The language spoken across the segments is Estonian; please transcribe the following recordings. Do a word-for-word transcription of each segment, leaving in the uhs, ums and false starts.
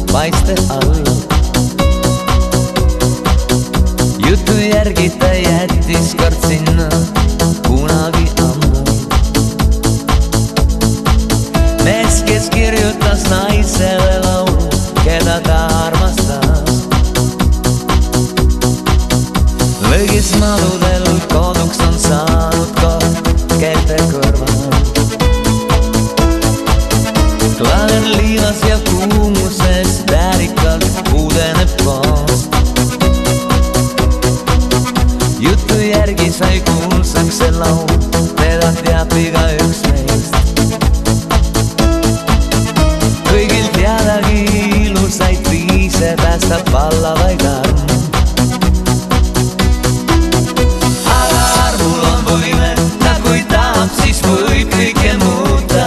paiste all. Jutu järgi ta jättis kord sinna kunagi ammu. Mees, kes kirjutas naisele laulu, keda ta armastas, lõgis madudel koduks on saanud koht käte kõrval. Klaver liivas ja kuumuses väärikalt uudeneb koos. Jutu järgi sai kuulsaks see laul, teda teab igaüks meist. Kõigil teadagi ilusaid viise päästab alla vaid arm. Aga armul on võime, ta kui tahab, siis võib kõike muuta.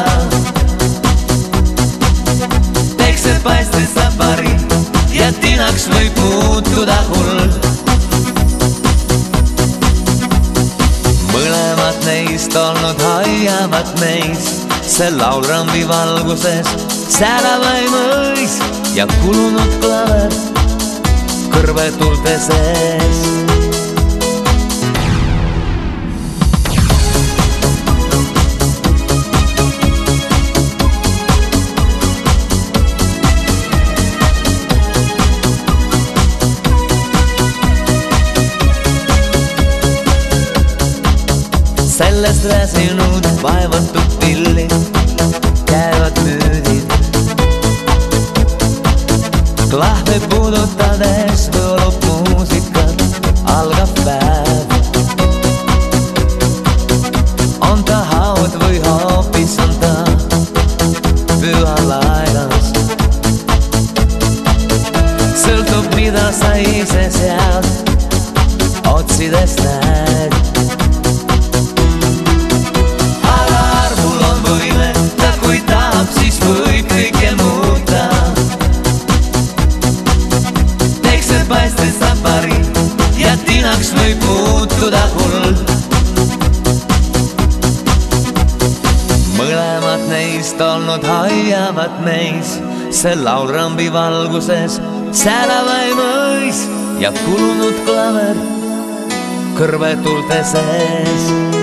Tekse paistes ta pari ja tinaks võib muutuda hull. Mõlemad neist olnud hoiavad meis, see laul rambi valguses, säravai mõis ja kulunud klaver kõrvetulte sees. Sellest väsinud vaevatud pillid käivad müüdid. Klahve puudutades võolub muusikat, algab päev. On ta haud või hoopis on ta püha laidas. Sõltub, mida sa ise sealt otsides näed. Siis võib kõike muuta. Tekse paistes ta pari ja tinaks võib muutuda hull. Mõlemad neist olnud hoiavad meis, see laul rambi valguses, säravai mõis ja kulunud klaver kõrvetulte sees.